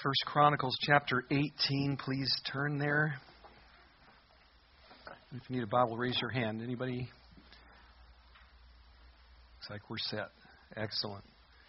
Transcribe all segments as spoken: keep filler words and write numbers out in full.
First Chronicles chapter eighteen, please turn there. If you need a Bible, raise your hand. Anybody? Looks like we're set. Excellent.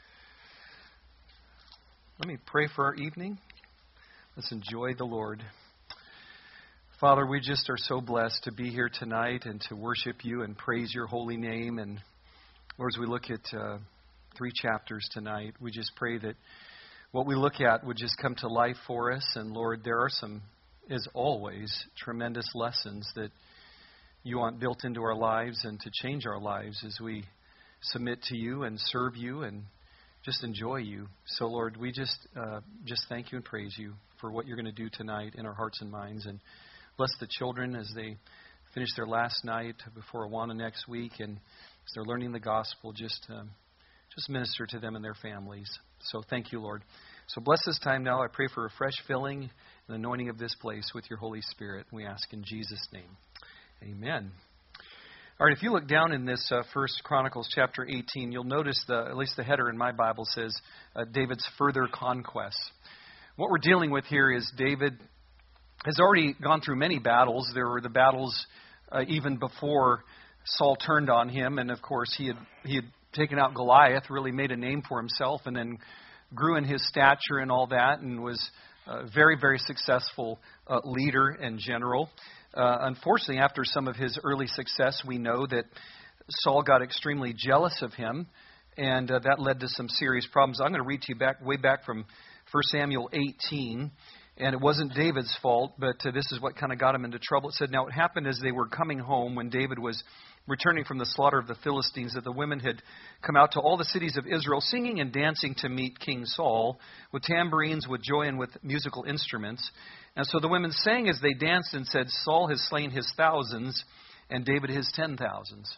Let me pray for our evening. Let's enjoy the Lord. Father, we just are so blessed to be here tonight and to worship you and praise your holy name. And Lord, as we look at uh, three chapters tonight, we just pray that what we look at would just come to life for us. And Lord, there are some, as always, tremendous lessons that you want built into our lives and to change our lives as we submit to you and serve you and just enjoy you. So Lord, we just uh, just thank you and praise you for what you're going to do tonight in our hearts and minds. And bless the children as they finish their last night before Awana next week. And as they're learning the gospel, just um, just minister to them and their families. So thank you, Lord. So bless this time now. I pray for a fresh filling and anointing of this place with your Holy Spirit. We ask in Jesus' name. Amen. All right, if you look down in this uh, First Chronicles chapter eighteen, you'll notice, the, at least the header in my Bible says, uh, David's further conquests. What we're dealing with here is David has already gone through many battles. There were the battles uh, even before Saul turned on him. And, of course, he had he had taken out Goliath, really made a name for himself, and then grew in his stature and all that, and was a very, very successful uh, leader and general. Uh, unfortunately, after some of his early success, we know that Saul got extremely jealous of him, and uh, that led to some serious problems. I'm going to read to you back way back from First Samuel eighteen, and it wasn't David's fault, but uh, this is what kind of got him into trouble. It said, "Now it happened as they were coming home when David was returning from the slaughter of the Philistines, that the women had come out to all the cities of Israel, singing and dancing to meet King Saul, with tambourines, with joy, and with musical instruments. And so the women sang as they danced and said, 'Saul has slain his thousands, and David his ten thousands.'"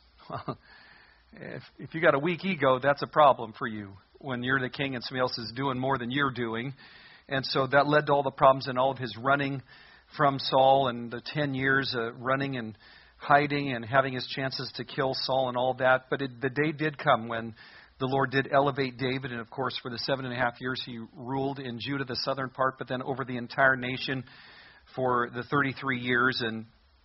if, if you got a weak ego, that's a problem for you when you're the king and somebody else is doing more than you're doing. And so that led to all the problems and all of his running from Saul and the ten years uh, running and hiding and having his chances to kill Saul and all that. But it, the day did come when the Lord did elevate David. And, of course, for the seven and a half years he ruled in Judah, the southern part, but then over the entire nation for the thirty-three years. And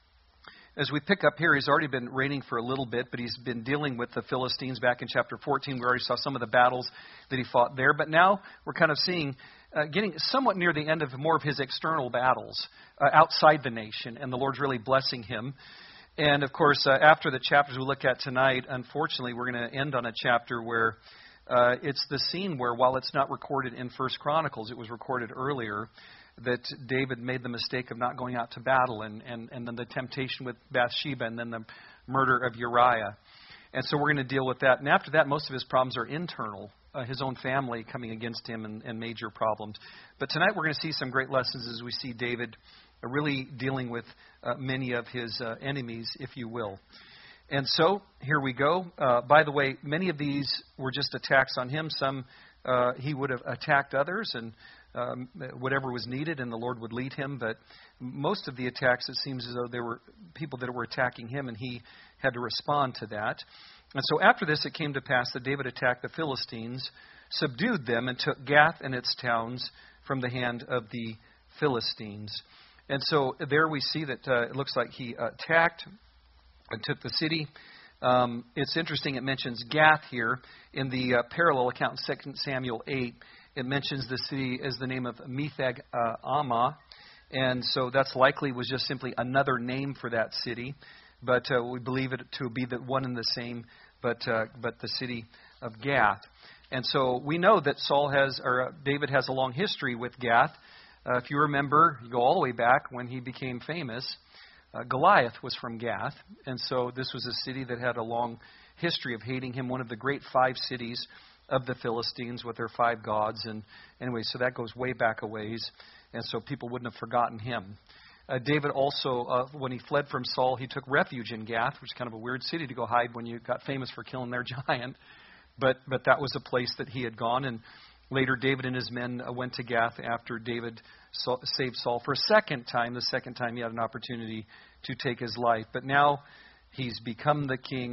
as we pick up here, he's already been reigning for a little bit, but he's been dealing with the Philistines back in chapter fourteen. We already saw some of the battles that he fought there. But now we're kind of seeing, uh, getting somewhat near the end of more of his external battles uh, outside the nation. And the Lord's really blessing him. And, of course, uh, after the chapters we look at tonight, unfortunately, we're going to end on a chapter where uh, it's the scene where, while it's not recorded in First Chronicles, it was recorded earlier, that David made the mistake of not going out to battle, and, and, and then the temptation with Bathsheba, and then the murder of Uriah. And so we're going to deal with that. And after that, most of his problems are internal, uh, his own family coming against him and, and major problems. But tonight we're going to see some great lessons as we see David really dealing with uh, many of his uh, enemies, if you will. And so, here we go. Uh, by the way, many of these were just attacks on him. Some uh, he would have attacked others, and um, whatever was needed, and the Lord would lead him. But most of the attacks, it seems as though there were people that were attacking him, and he had to respond to that. And so after this, it came to pass that David attacked the Philistines, subdued them, and took Gath and its towns from the hand of the Philistines. And so there we see that uh, it looks like he attacked and took the city. Um, it's interesting, it mentions Gath here. In the uh, parallel account in Second Samuel eight, it mentions the city as the name of Metheg uh, Ammah. And so that's likely was just simply another name for that city. But uh, we believe it to be the one and the same, but uh, but the city of Gath. And so we know that Saul has, or uh, David has a long history with Gath. Uh, if you remember, you go all the way back when he became famous, uh, Goliath was from Gath. And so this was a city that had a long history of hating him, one of the great five cities of the Philistines with their five gods. And anyway, so that goes way back a ways. And so people wouldn't have forgotten him. Uh, David also, uh, when he fled from Saul, he took refuge in Gath, which is kind of a weird city to go hide when you got famous for killing their giant. But but that was a place that he had gone. And later, David and his men went to Gath after David saved Saul for a second time. The second time he had an opportunity to take his life. But now he's become the king,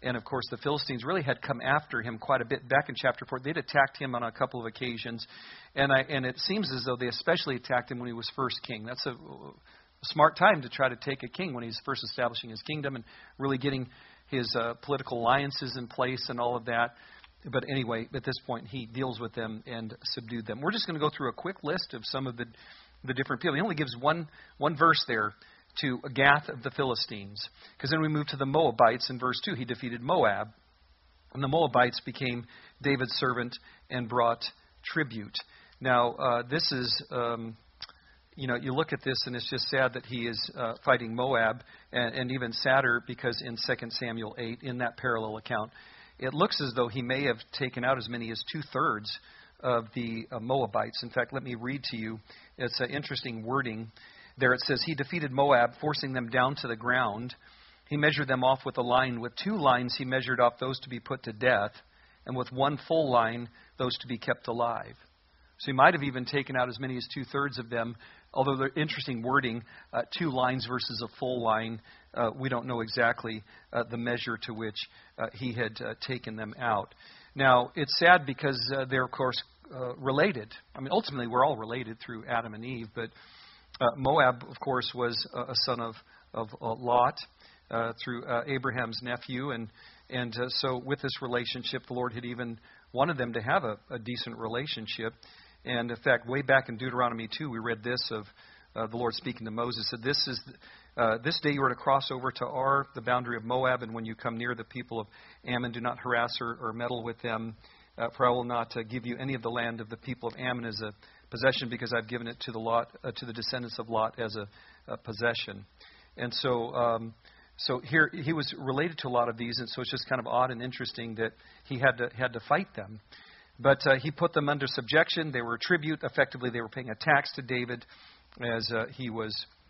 And, of course, the Philistines really had come after him quite a bit. Back in chapter four, they'd attacked him on a couple of occasions. And, I, and it seems as though they especially attacked him when he was first king. That's a, a smart time to try to take a king when he's first establishing his kingdom and really getting his uh, political alliances in place and all of that. But anyway, at this point, he deals with them and subdued them. We're just going to go through a quick list of some of the, the different people. He only gives one one verse there to Gath of the Philistines. Because then we move to the Moabites in verse two. He defeated Moab. And the Moabites became David's servant and brought tribute. Now, uh, this is, um, you know, you look at this and it's just sad that he is uh, fighting Moab. And, and even sadder because in Second Samuel eight, in that parallel account, it looks as though he may have taken out as many as two-thirds of the uh, Moabites. In fact, let me read to you. It's an interesting wording. There it says, he defeated Moab, forcing them down to the ground. He measured them off with a line. With two lines, he measured off those to be put to death, and with one full line, those to be kept alive. So he might have even taken out as many as two-thirds of them, although they're interesting wording, uh, two lines versus a full line. Uh, we don't know exactly uh, the measure to which uh, he had uh, taken them out. Now, it's sad because uh, they're, of course, uh, related. I mean, ultimately, we're all related through Adam and Eve, but Uh, Moab, of course, was a, a son of, of uh, Lot uh, through uh, Abraham's nephew. And, and uh, so with this relationship, the Lord had even wanted them to have a, a decent relationship. And in fact, way back in Deuteronomy two, we read this of uh, the Lord speaking to Moses, said, this is uh, this day you are to cross over to Ar, the boundary of Moab, and when you come near the people of Ammon, do not harass or, or meddle with them, uh, for I will not uh, give you any of the land of the people of Ammon as a possession, because I've given it to the Lot, uh, to the descendants of Lot as a, a possession. And so, um, so here he was related to a lot of these, and so it's just kind of odd and interesting that he had to had to fight them. But uh, he put them under subjection. They were a tribute. Effectively, they were paying a tax to David as uh, he was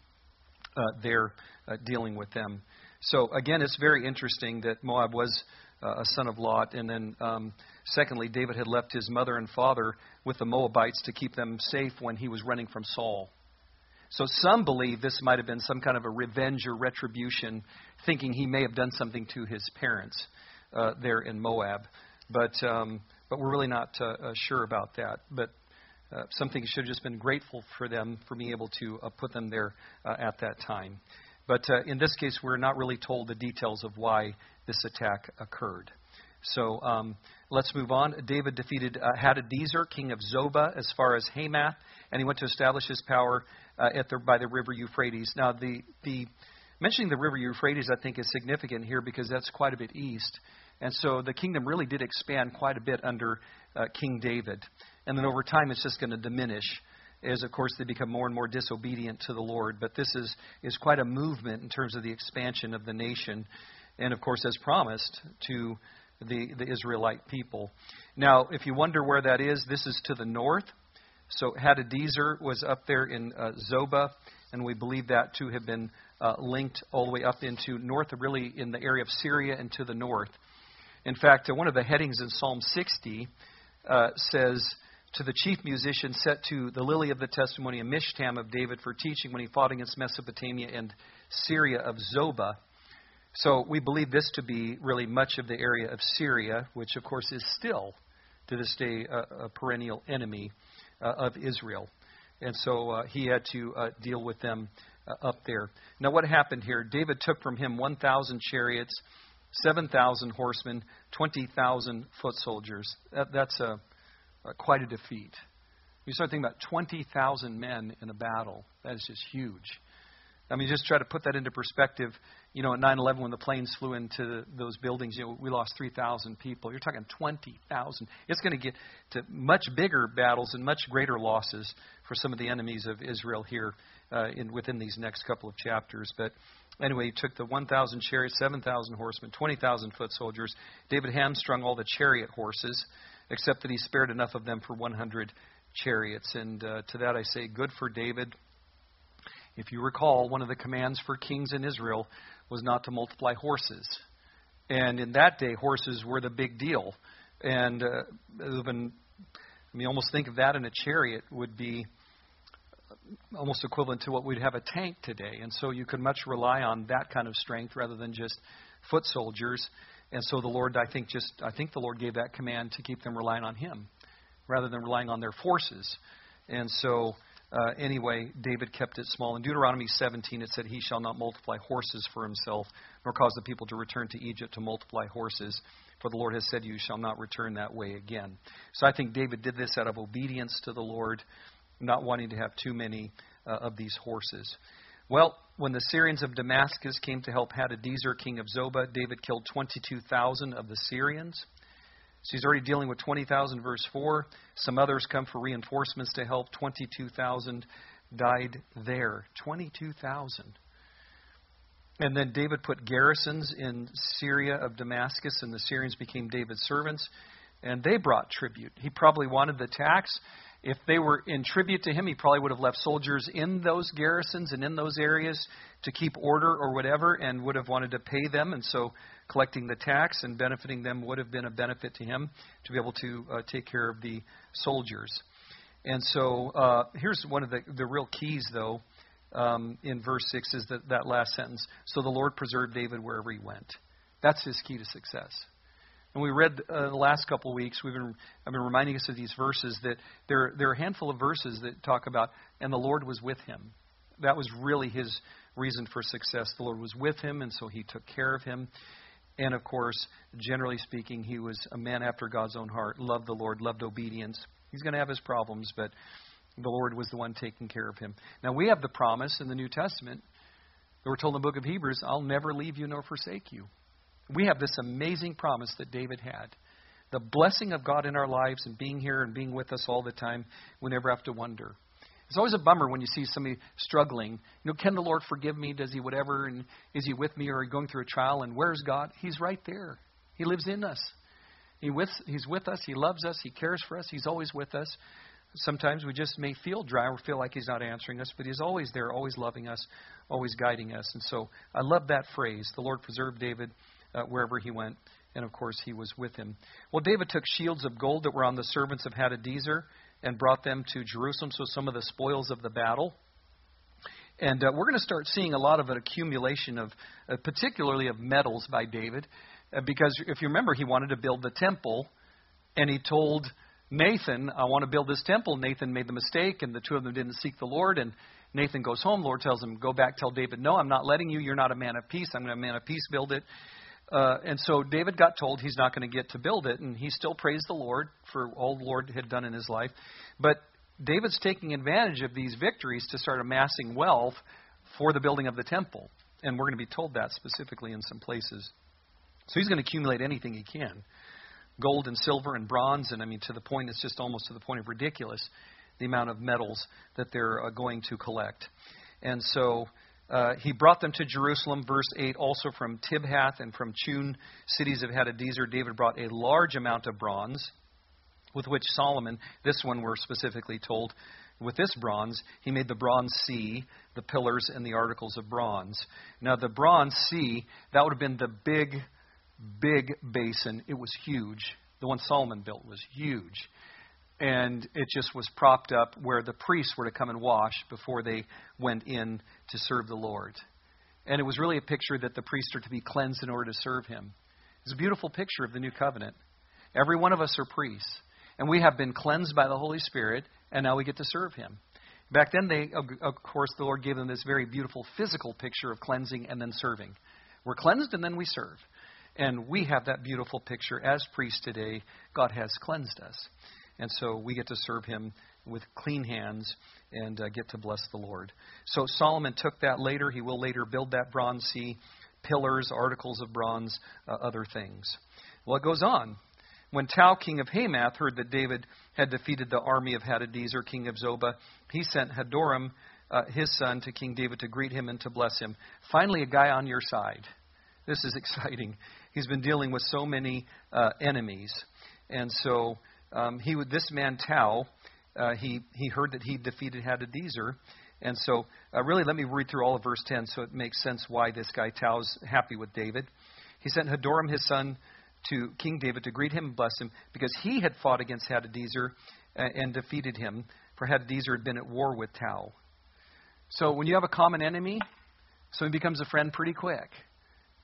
uh, there uh, dealing with them. So again, it's very interesting that Moab was Uh, a son of Lot. And then um, secondly, David had left his mother and father with the Moabites to keep them safe when he was running from Saul. So some believe this might have been some kind of a revenge or retribution, thinking he may have done something to his parents uh, there in Moab. But um, but we're really not uh, uh, sure about that. But uh, something he should have just been grateful for them for being able to uh, put them there uh, at that time. But uh, in this case, we're not really told the details of why this attack occurred. So um, let's move on. David defeated uh, Hadadezer, king of Zobah, as far as Hamath, and he went to establish his power uh, at the, by the river Euphrates. Now, the, the mentioning the river Euphrates, I think, is significant here because that's quite a bit east. And so the kingdom really did expand quite a bit under uh, King David. And then over time, it's just going to diminish as, of course, they become more and more disobedient to the Lord. But this is, is quite a movement in terms of the expansion of the nation. And, of course, as promised to the, the Israelite people. Now, if you wonder where that is, this is to the north. So Hadadezer was up there in uh, Zobah, and we believe that to have been uh, linked all the way up into north, really in the area of Syria and to the north. In fact, uh, one of the headings in Psalm sixty uh, says, to the chief musician set to the lily of the testimony, a Mishtam of David for teaching when he fought against Mesopotamia and Syria of Zobah. So we believe this to be really much of the area of Syria, which of course is still to this day a, a perennial enemy uh, of Israel. And so uh, he had to uh, deal with them uh, up there. Now what happened here? David took from him one thousand chariots, seven thousand horsemen, twenty thousand foot soldiers. That, that's a, a, quite a defeat. You start thinking about twenty thousand men in a battle. That is just huge. I mean, just try to put that into perspective. You know, at nine eleven, when the planes flew into those buildings, you know, we lost three thousand people. You're talking twenty thousand. It's going to get to much bigger battles and much greater losses for some of the enemies of Israel here uh, in within these next couple of chapters. But anyway, he took the one thousand chariots, seven thousand horsemen, twenty thousand foot soldiers. David hamstrung all the chariot horses, except that he spared enough of them for one hundred chariots. And uh, to that I say, good for David. If you recall, one of the commands for kings in Israel was not to multiply horses. And in that day, horses were the big deal. And uh, even, I mean, almost think of that in a chariot would be almost equivalent to what we'd have a tank today. And so you could much rely on that kind of strength rather than just foot soldiers. And so the Lord, I think, just I think the Lord gave that command to keep them relying on Him rather than relying on their forces. And so, uh, anyway, David kept it small. In Deuteronomy seventeen, it said, "He shall not multiply horses for himself, nor cause the people to return to Egypt to multiply horses. For the Lord has said, you shall not return that way again." So I think David did this out of obedience to the Lord, not wanting to have too many uh, of these horses. Well, when the Syrians of Damascus came to help Hadadezer, king of Zobah, David killed twenty-two thousand of the Syrians. So he's already dealing with twenty thousand, verse four. Some others come for reinforcements to help. twenty-two thousand died there. twenty-two thousand. And then David put garrisons in Syria of Damascus, and the Syrians became David's servants, and they brought tribute. He probably wanted the tax. If they were in tribute to him, he probably would have left soldiers in those garrisons and in those areas to keep order or whatever, and would have wanted to pay them. And so collecting the tax and benefiting them would have been a benefit to him to be able to uh, take care of the soldiers. And so uh, here's one of the, the real keys, though, um, in verse six is that, that last sentence. So the Lord preserved David wherever he went. That's his key to success. And we read uh, the last couple of weeks, we've been, I've been reminding us of these verses, that there, there are a handful of verses that talk about, and the Lord was with him. That was really his reason for success. The Lord was with him, and so he took care of him. And, of course, generally speaking, he was a man after God's own heart, loved the Lord, loved obedience. He's going to have his problems, but the Lord was the one taking care of him. Now, we have the promise in the New Testament that we're told in the book of Hebrews, I'll never leave you nor forsake you. We have this amazing promise that David had. The blessing of God in our lives and being here and being with us all the time, we never have to wonder. It's always a bummer when you see somebody struggling. You know, can the Lord forgive me? Does he whatever? And is he with me? Or are you going through a trial? And where's God? He's right there. He lives in us. He with, he's with us. He loves us. He cares for us. He's always with us. Sometimes we just may feel dry or feel like he's not answering us, but he's always there, always loving us, always guiding us. And so I love that phrase. The Lord preserved David uh, wherever he went. And, of course, he was with him. Well, David took shields of gold that were on the servants of Hadadezer and brought them to Jerusalem, so some of the spoils of the battle. And uh, we're going to start seeing a lot of an accumulation of, uh, particularly of metals by David, uh, because if you remember, he wanted to build the temple, and he told Nathan, I want to build this temple. Nathan made the mistake, and the two of them didn't seek the Lord, and Nathan goes home. The Lord tells him, go back, tell David, no, I'm not letting you. You're not a man of peace. I'm going to a man of peace build it. Uh, and so David got told he's not going to get to build it, and he still praised the Lord for all the Lord had done in his life. But David's taking advantage of these victories to start amassing wealth for the building of the temple. And we're going to be told that specifically in some places. So he's going to accumulate anything he can. Gold and silver and bronze, and I mean to the point, it's just almost to the point of ridiculous, the amount of metals that they're uh, going to collect. And so Uh, he brought them to Jerusalem, verse eight, also from Tibhath and from Chun, cities of Hadadezer. David brought a large amount of bronze, with which Solomon, this one we're specifically told, with this bronze, he made the bronze sea, the pillars, and the articles of bronze. Now, the bronze sea, that would have been the big, big basin. It was huge. The one Solomon built was huge. And it just was propped up where the priests were to come and wash before they went in to serve the Lord. And it was really a picture that the priests are to be cleansed in order to serve him. It's a beautiful picture of the new covenant. Every one of us are priests. And we have been cleansed by the Holy Spirit, and now we get to serve him. Back then, they, of course, the Lord gave them this very beautiful physical picture of cleansing and then serving. We're cleansed and then we serve. And we have that beautiful picture as priests today. God has cleansed us. And so we get to serve him with clean hands and uh, get to bless the Lord. So Solomon took that later. He will later build that bronze sea, pillars, articles of bronze, uh, other things. Well, it goes on. When Tau, king of Hamath, heard that David had defeated the army of Hadadezer, king of Zobah, he sent Hadoram, uh, his son, to King David to greet him and to bless him. Finally, a guy on your side. This is exciting. He's been dealing with so many uh, enemies. And so Um, he would, this man Tau, uh, he he heard that he defeated Hadadezer, and so uh, really let me read through all of verse ten so it makes sense why this guy Tau's happy with David. He sent Hadoram his son to King David to greet him and bless him because he had fought against Hadadezer and, and defeated him, for Hadadezer had been at war with Tau. So when you have a common enemy, someone becomes a friend pretty quick.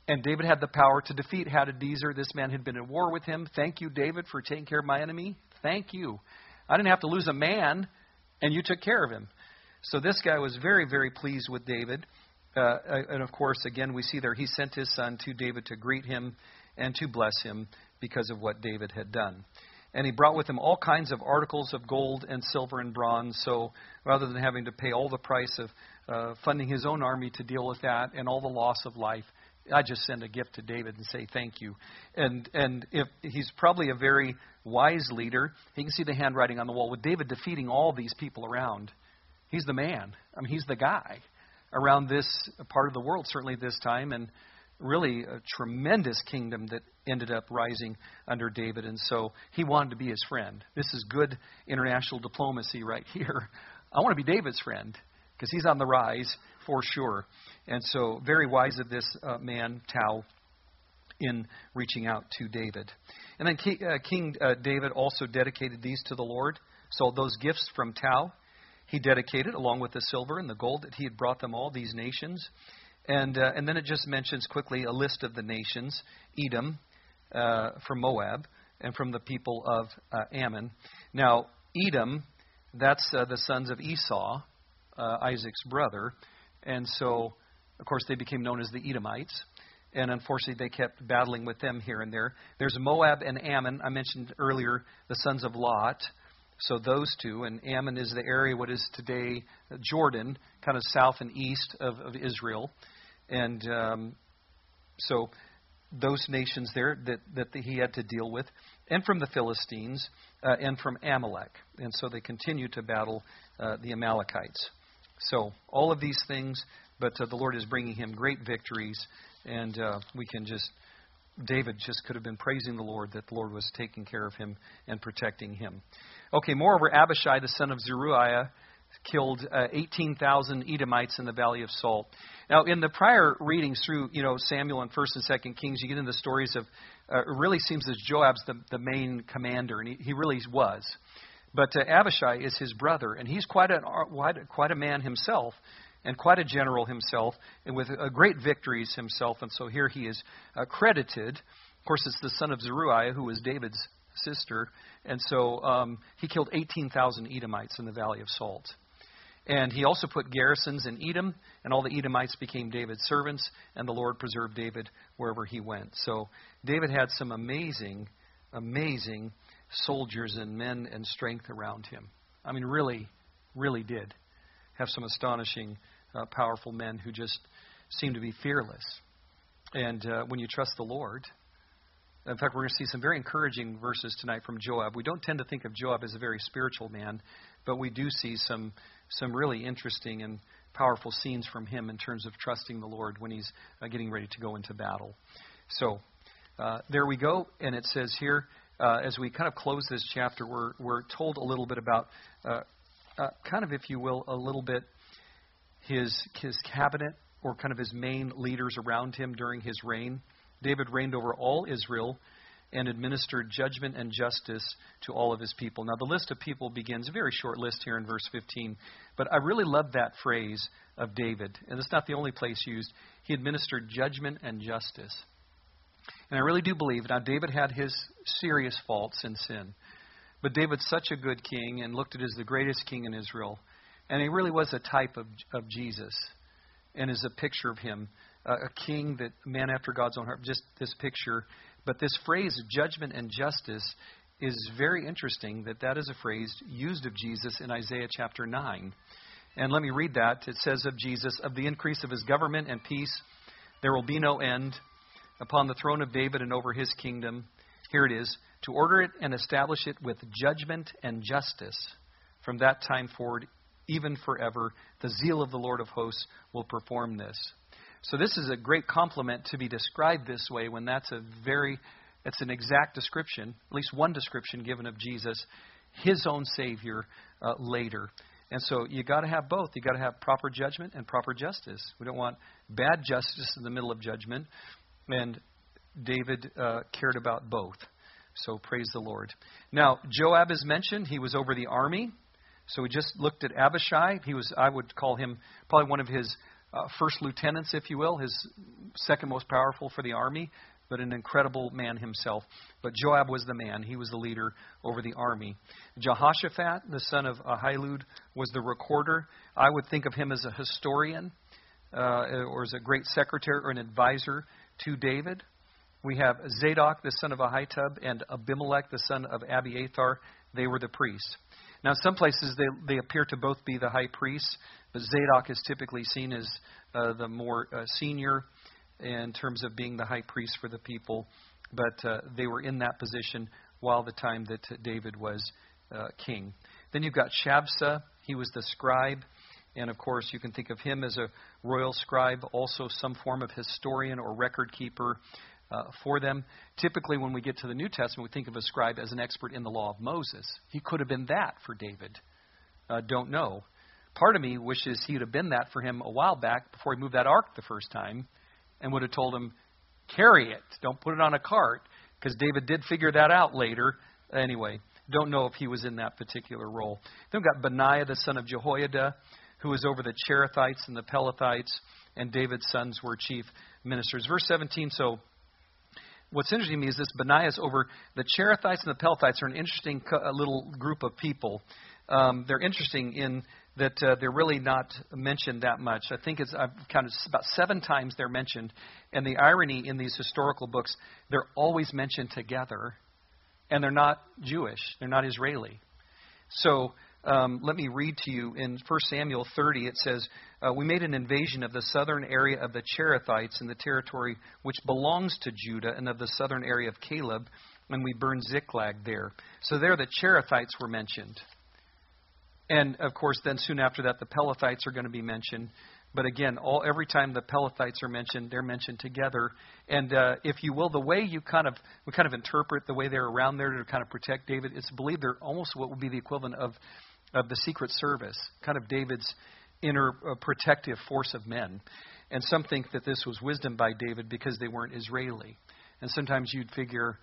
And David had the power to defeat Hadadezer. This man had been at war with him. Thank you, David, for taking care of my enemy. Thank you. I didn't have to lose a man, and you took care of him. So this guy was very, very pleased with David. Uh, and, of course, again, we see there he sent his son to David to greet him and to bless him because of what David had done. And he brought with him all kinds of articles of gold and silver and bronze. So rather than having to pay all the price of uh, funding his own army to deal with that and all the loss of life, I just send a gift to David and say thank you. And and if he's probably a very wise leader, he can see the handwriting on the wall. With David defeating all these people around, he's the man. I mean, he's the guy around this part of the world, certainly this time, and really a tremendous kingdom that ended up rising under David. And so he wanted to be his friend. This is good international diplomacy right here. I want to be David's friend because he's on the rise for sure. And so very wise of this uh, man, Tau, in reaching out to David. And then King, uh, King uh, David also dedicated these to the Lord. So those gifts from Tau, he dedicated along with the silver and the gold that he had brought them all, these nations. And uh, and then it just mentions quickly a list of the nations, Edom uh, from Moab and from the people of uh, Ammon. Now, Edom, that's uh, the sons of Esau, uh, Isaac's brother. And so, of course, they became known as the Edomites. And unfortunately, they kept battling with them here and there. There's Moab and Ammon. I mentioned earlier the sons of Lot. So those two, and Ammon is the area what is today Jordan, kind of south and east of, of Israel. And um, so those nations there that, that he had to deal with, and from the Philistines, uh, and from Amalek. And so they continue to battle uh, the Amalekites. So all of these things, but uh, the Lord is bringing him great victories, and uh, we can just, David just could have been praising the Lord that the Lord was taking care of him and protecting him. Okay, moreover, Abishai, the son of Zeruiah, killed uh, eighteen thousand Edomites in the Valley of Salt. Now, in the prior readings through, you know, Samuel and First and Second Kings, you get into the stories of, uh, it really seems as Joab's the, the main commander, and he, he really was. But uh, Abishai is his brother, and he's quite a, quite a man himself, and quite a general himself, and with uh, great victories himself. And so here he is uh, credited. Of course, it's the son of Zeruiah, who was David's sister. And so um, he killed eighteen thousand Edomites in the Valley of Salt. And he also put garrisons in Edom, and all the Edomites became David's servants, and the Lord preserved David wherever he went. So David had some amazing, amazing soldiers and men and strength around him. I mean, really, really did have some astonishing, uh, powerful men who just seemed to be fearless. And uh, when you trust the Lord, in fact, we're going to see some very encouraging verses tonight from Joab. We don't tend to think of Joab as a very spiritual man, but we do see some some really interesting and powerful scenes from him in terms of trusting the Lord when he's uh, getting ready to go into battle. So uh, there we go. And it says here, uh, as we kind of close this chapter, we're we're told a little bit about, uh, uh, kind of, if you will, a little bit his his cabinet, or kind of his main leaders around him during his reign. David reigned over all Israel and administered judgment and justice to all of his people. Now, the list of people begins, a very short list here in verse fifteen, but I really love that phrase of David, and it's not the only place used. He administered judgment and justice. And I really do believe, now David had his serious faults and sin, but David's such a good king and looked at as the greatest king in Israel, and he really was a type of, of Jesus and is a picture of him. Uh, a king, that man after God's own heart, just this picture. But this phrase, judgment and justice, is very interesting that that is a phrase used of Jesus in Isaiah chapter nine. And let me read that. It says of Jesus, of the increase of his government and peace, there will be no end upon the throne of David and over his kingdom. Here it is, to order it and establish it with judgment and justice from that time forward, even forever. The zeal of the Lord of hosts will perform this. So this is a great compliment to be described this way when that's a very, it's an exact description, at least one description given of Jesus, his own Savior uh, later. And so you got to have both. You got to have proper judgment and proper justice. We don't want bad justice in the middle of judgment. And David uh, cared about both. So praise the Lord. Now, Joab is mentioned. He was over the army. So we just looked at Abishai. He was, I would call him probably one of his uh, first lieutenants, if you will, his second most powerful for the army, but an incredible man himself. But Joab was the man. He was the leader over the army. Jehoshaphat, the son of Ahilud, was the recorder. I would think of him as a historian uh, or as a great secretary or an advisor to David. We have Zadok, the son of Ahitub, and Abimelech, the son of Abiathar. They were the priests. Now, in some places, they, they appear to both be the high priests, but Zadok is typically seen as uh, the more uh, senior in terms of being the high priest for the people. But uh, they were in that position while the time that David was uh, king. Then you've got Shabsah. He was the scribe. And, of course, you can think of him as a royal scribe, also some form of historian or record keeper uh, for them. Typically, when we get to the New Testament, we think of a scribe as an expert in the law of Moses. He could have been that for David. Uh, don't know. Part of me wishes he would have been that for him a while back before he moved that ark the first time and would have told him, carry it. Don't put it on a cart, because David did figure that out later. Anyway, don't know if he was in that particular role. Then we've got Benaiah, the son of Jehoiada, who was over the Cherethites and the Pelethites, and David's sons were chief ministers. Verse seventeen, so what's interesting to me is this: Benaiah is over the Cherethites and the Pelethites are an interesting co- little group of people. Um, they're interesting in that uh, they're really not mentioned that much. I think it's I've counted about seven times they're mentioned. And the irony in these historical books, they're always mentioned together, and they're not Jewish. They're not Israeli. So um, let me read to you in First Samuel thirty. It says, uh, we made an invasion of the southern area of the Cherethites in the territory which belongs to Judah, and of the southern area of Caleb, and we burned Ziklag there. So there the Cherethites were mentioned. And, of course, then soon after that, the Pelethites are going to be mentioned. But again, all every time the Pelethites are mentioned, they're mentioned together. And uh, if you will, the way you kind of we kind of interpret the way they're around there to kind of protect David, it's believed they're almost what would be the equivalent of, of the Secret Service, kind of David's inner uh, protective force of men. And some think that this was wisdom by David because they weren't Israeli. And sometimes you'd figure,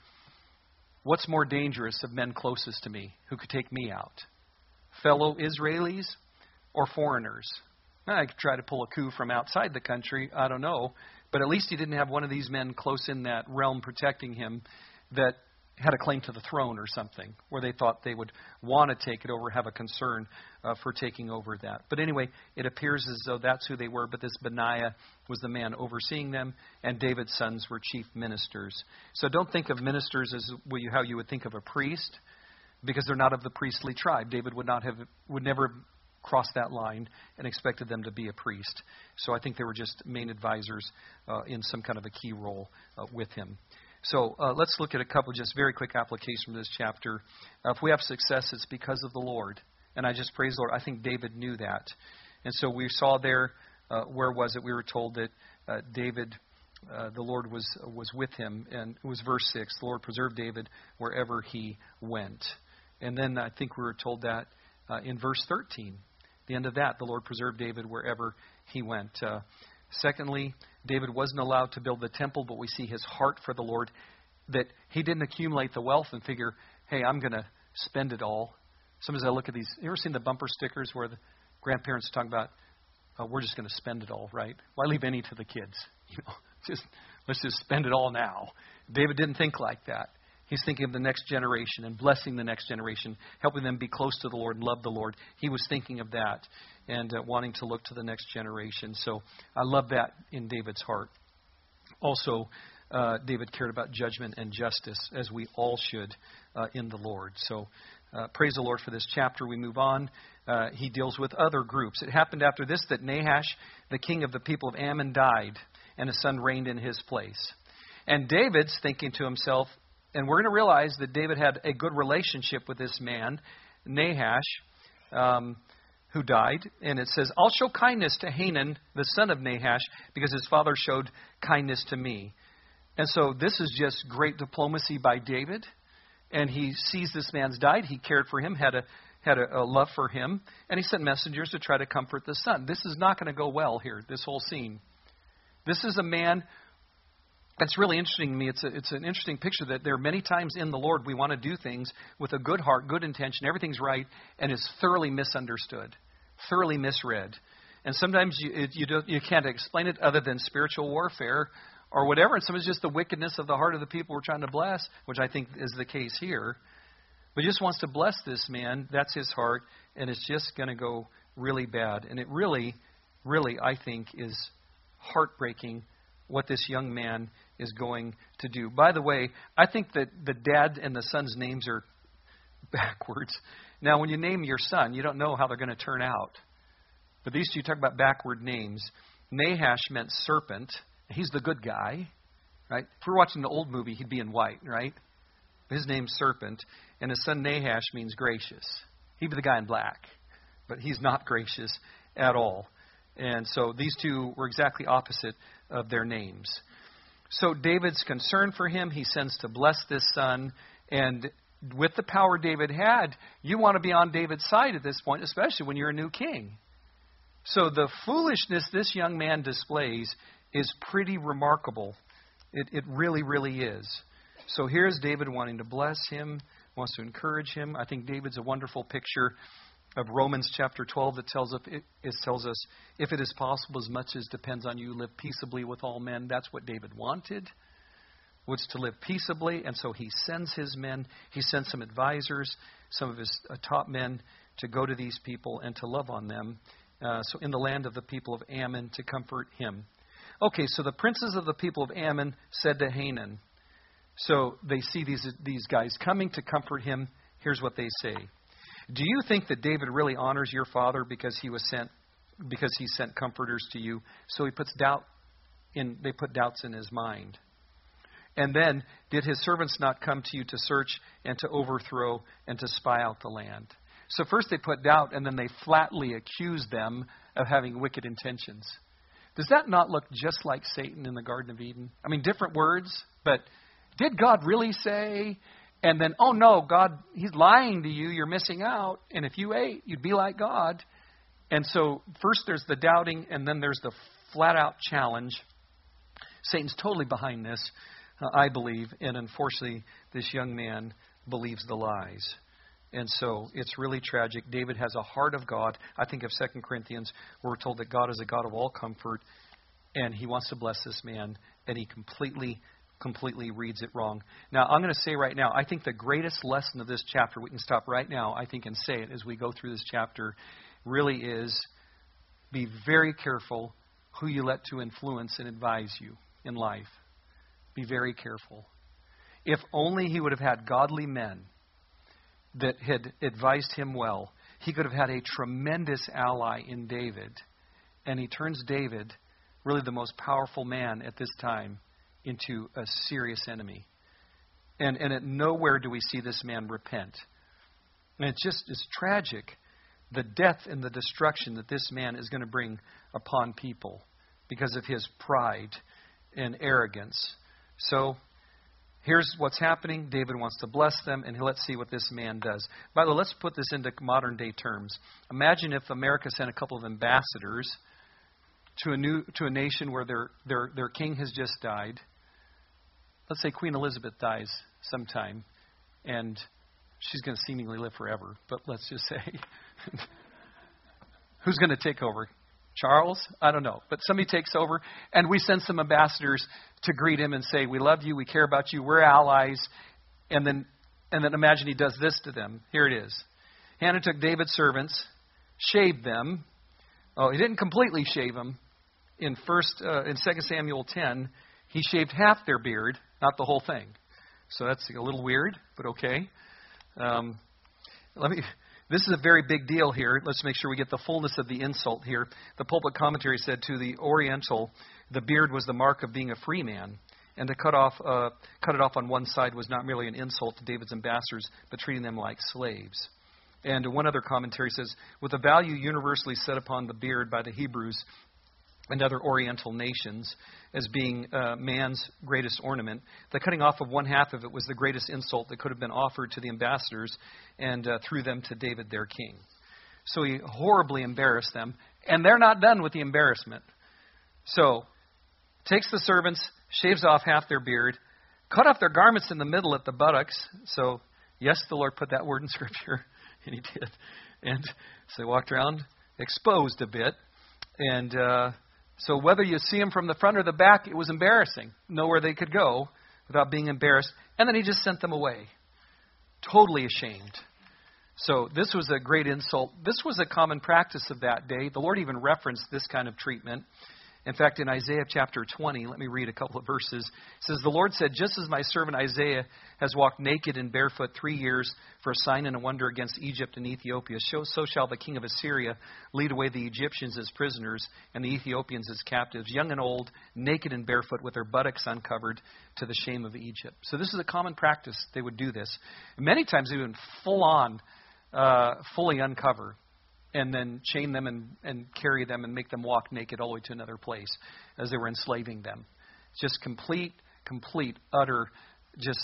what's more dangerous of men closest to me who could take me out? Fellow Israelis or foreigners? I could try to pull a coup from outside the country. I don't know. But at least he didn't have one of these men close in that realm protecting him that had a claim to the throne or something, where they thought they would want to take it over, have a concern uh, for taking over that. But anyway, it appears as though that's who they were. But this Benaiah was the man overseeing them, and David's sons were chief ministers. So don't think of ministers as how you would think of a priest, because they're not of the priestly tribe. David would not have, would never have crossed that line and expected them to be a priest. So I think they were just main advisors uh, in some kind of a key role uh, with him. So uh, let's look at a couple just very quick applications from this chapter. Uh, if we have success, it's because of the Lord. And I just praise the Lord. I think David knew that. And so we saw there, uh, where was it? We were told that uh, David, uh, the Lord was was with him. And it was verse six. The Lord preserved David wherever he went. And then I think we were told that uh, in verse thirteen. The end of that, the Lord preserved David wherever he went. Uh, secondly, David wasn't allowed to build the temple, but we see his heart for the Lord, that he didn't accumulate the wealth and figure, hey, I'm going to spend it all. Sometimes I look at these. You ever seen the bumper stickers where the grandparents talk about, oh, we're just going to spend it all, right? Why leave any to the kids? You know, just let's just spend it all now. David didn't think like that. He's thinking of the next generation and blessing the next generation, helping them be close to the Lord and love the Lord. He was thinking of that and uh, wanting to look to the next generation. So I love that in David's heart. Also, uh, David cared about judgment and justice, as we all should uh, in the Lord. So uh, praise the Lord for this chapter. We move on. Uh, he deals with other groups. It happened after this that Nahash, the king of the people of Ammon, died, and his son reigned in his place. And David's thinking to himself, and we're going to realize that David had a good relationship with this man, Nahash, um, who died. And it says, I'll show kindness to Hanan, the son of Nahash, because his father showed kindness to me. And so this is just great diplomacy by David. And he sees this man's died. He cared for him, had a had a, a love for him. And he sent messengers to try to comfort the son. This is not going to go well here, this whole scene. This is a man. That's really interesting to me. It's a, it's an interesting picture that there are many times in the Lord we want to do things with a good heart, good intention, everything's right, and it's thoroughly misunderstood, thoroughly misread. And sometimes you it, you, don't, you can't explain it other than spiritual warfare or whatever. And sometimes just the wickedness of the heart of the people we're trying to bless, which I think is the case here. But he just wants to bless this man. That's his heart. And it's just going to go really bad. And it really, really, I think, is heartbreaking what this young man is going to do. By the way, I think that the dad and the son's names are backwards. Now, when you name your son, you don't know how they're going to turn out. But these two talk about backward names. Nahash meant serpent. He's the good guy, right? If we're watching the old movie, he'd be in white, right? His name's Serpent. And his son Nahash means gracious. He'd be the guy in black. But he's not gracious at all. And so these two were exactly opposite of their names. So David's concerned for him. He sends to bless this son. And with the power David had, you want to be on David's side at this point, especially when you're a new king. So the foolishness this young man displays is pretty remarkable. It, it really, really is. So here's David wanting to bless him, wants to encourage him. I think David's a wonderful picture of Romans chapter twelve that tells us, it, it tells us, if it is possible, as much as depends on you, live peaceably with all men. That's what David wanted, was to live peaceably. And so he sends his men, he sends some advisors, some of his uh, top men, to go to these people and to love on them. Uh, so in the land of the people of Ammon, to comfort him. Okay, so the princes of the people of Ammon said to Hanan, so they see these these guys coming to comfort him. Here's what they say. Do you think that David really honors your father because he was sent because he sent comforters to you? So he puts doubt in they put doubts in his mind. And then, did his servants not come to you to search and to overthrow and to spy out the land? So first they put doubt, and then they flatly accuse them of having wicked intentions. Does that not look just like Satan in the Garden of Eden? I mean, different words, but did God really say? And then, oh no, God, he's lying to you. You're missing out. And if you ate, you'd be like God. And so first there's the doubting, and then there's the flat-out challenge. Satan's totally behind this, uh, I believe. And unfortunately, this young man believes the lies. And so it's really tragic. David has a heart of God. I think of Second Corinthians, where we're told that God is a God of all comfort, and he wants to bless this man, and he completely, completely reads it wrong. Now, I'm going to say right now, I think the greatest lesson of this chapter, we can stop right now, I think, and say it as we go through this chapter, really is be very careful who you let to influence and advise you in life. Be very careful. If only he would have had godly men that had advised him well, he could have had a tremendous ally in David. And he turns David, really the most powerful man at this time, into a serious enemy. And, and at nowhere do we see this man repent. And it's just it's tragic, the death and the destruction that this man is going to bring upon people because of his pride and arrogance. So here's what's happening. David wants to bless them, and let's see what this man does. By the way, let's put this into modern-day terms. Imagine if America sent a couple of ambassadors to a new to a nation where their their their king has just died. Let's say Queen Elizabeth dies sometime, and she's going to seemingly live forever. But let's just say, who's going to take over? Charles? I don't know. But somebody takes over, and we send some ambassadors to greet him and say, we love you, we care about you, we're allies. And then and then imagine he does this to them. Here it is. Hannah took David's servants, shaved them. Oh, he didn't completely shave them. In first uh, in Second Samuel ten, he shaved half their beard, not the whole thing. So that's a little weird, but okay. Um, let me... This is a very big deal here. Let's make sure we get the fullness of the insult here. The pulpit commentary said, to the Oriental, the beard was the mark of being a free man. And to cut off, uh, cut it off on one side was not merely an insult to David's ambassadors, but treating them like slaves. And one other commentary says, with a value universally set upon the beard by the Hebrews and other Oriental nations as being uh, man's greatest ornament, the cutting off of one half of it was the greatest insult that could have been offered to the ambassadors and uh, through them to David, their king. So he horribly embarrassed them, and they're not done with the embarrassment. So takes the servants, shaves off half their beard, cut off their garments in the middle at the buttocks. So yes, the Lord put that word in Scripture, and he did. And so they walked around exposed a bit. And uh, so whether you see him from the front or the back, it was embarrassing. Nowhere they could go without being embarrassed. And then he just sent them away. Totally ashamed. So this was a great insult. This was a common practice of that day. The Lord even referenced this kind of treatment. In fact, in Isaiah chapter twenty, let me read a couple of verses. It says, the Lord said, just as my servant Isaiah has walked naked and barefoot three years for a sign and a wonder against Egypt and Ethiopia, so shall the king of Assyria lead away the Egyptians as prisoners and the Ethiopians as captives, young and old, naked and barefoot with their buttocks uncovered to the shame of Egypt. So this is a common practice. They would do this. And many times they would full on, uh, fully uncover. And then chain them and, and carry them and make them walk naked all the way to another place as they were enslaving them. Just complete, complete, utter, just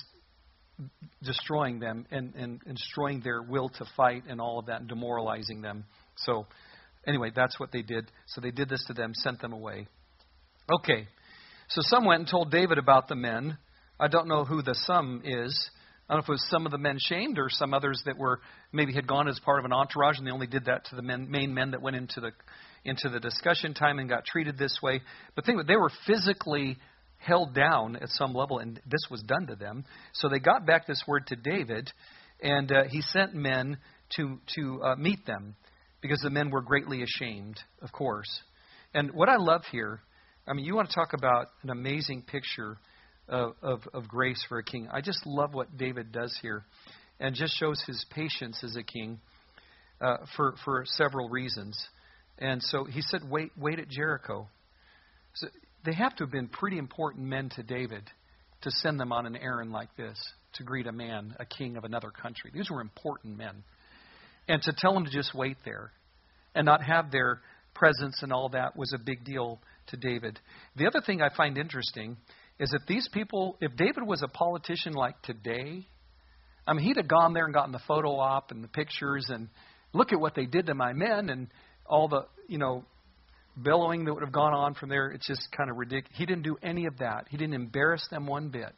destroying them and, and, and destroying their will to fight and all of that and demoralizing them. So anyway, that's what they did. So they did this to them, sent them away. Okay, so some went and told David about the men. I don't know who the some is. I don't know if it was some of the men shamed or some others that were maybe had gone as part of an entourage, and they only did that to the men, main men that went into the into the discussion time and got treated this way. But think, they were physically held down at some level, and this was done to them. So they got back this word to David, and uh, he sent men to to uh, meet them because the men were greatly ashamed, of course. And what I love here, I mean, you want to talk about an amazing picture Of, of, of grace for a king. I just love what David does here, and just shows his patience as a king uh, for for several reasons. And so he said, "Wait, wait at Jericho." So they have to have been pretty important men to David to send them on an errand like this to greet a man, a king of another country. These were important men, and to tell them to just wait there and not have their presence and all that was a big deal to David. The other thing I find interesting is if these people, if David was a politician like today, I mean, he'd have gone there and gotten the photo op and the pictures and look at what they did to my men and all the, you know, bellowing that would have gone on from there. It's just kind of ridiculous. He didn't do any of that. He didn't embarrass them one bit.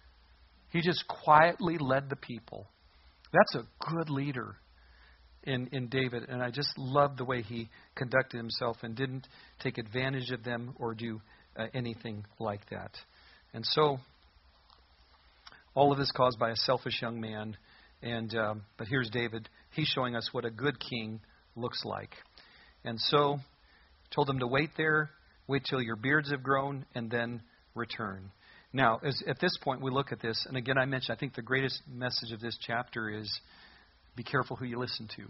He just quietly led the people. That's a good leader in, in David, and I just love the way he conducted himself and didn't take advantage of them or do uh, anything like that. And so, all of this caused by a selfish young man. And um, but here's David. He's showing us what a good king looks like. And so, told them to wait there, wait till your beards have grown, and then return. Now, as, at this point, we look at this. And again, I mentioned, I think the greatest message of this chapter is be careful who you listen to.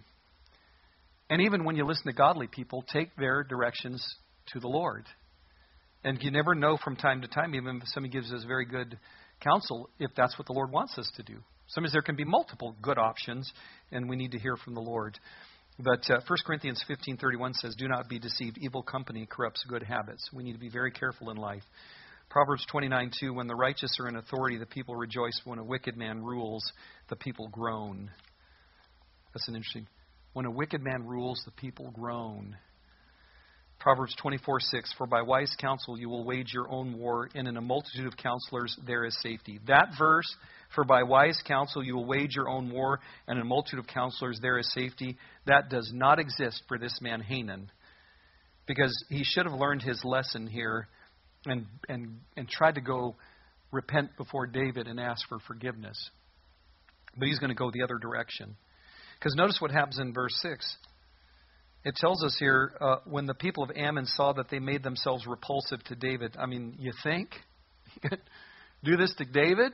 And even when you listen to godly people, take their directions to the Lord. And you never know from time to time, even if somebody gives us very good counsel, if that's what the Lord wants us to do. Sometimes there can be multiple good options, and we need to hear from the Lord. But uh, First Corinthians fifteen thirty-one says, do not be deceived. Evil company corrupts good habits. We need to be very careful in life. Proverbs twenty-nine two, when the righteous are in authority, the people rejoice. When a wicked man rules, the people groan. That's an interesting. When a wicked man rules, the people groan. Proverbs twenty-four six, for by wise counsel you will wage your own war, and in a multitude of counselors there is safety. That verse, for by wise counsel you will wage your own war, and in a multitude of counselors there is safety, that does not exist for this man Hanan. Because he should have learned his lesson here and, and, and tried to go repent before David and ask for forgiveness. But he's going to go the other direction. Because notice what happens in verse six. It tells us here, uh, when the people of Ammon saw that they made themselves repulsive to David. I mean, you think? You could do this to David?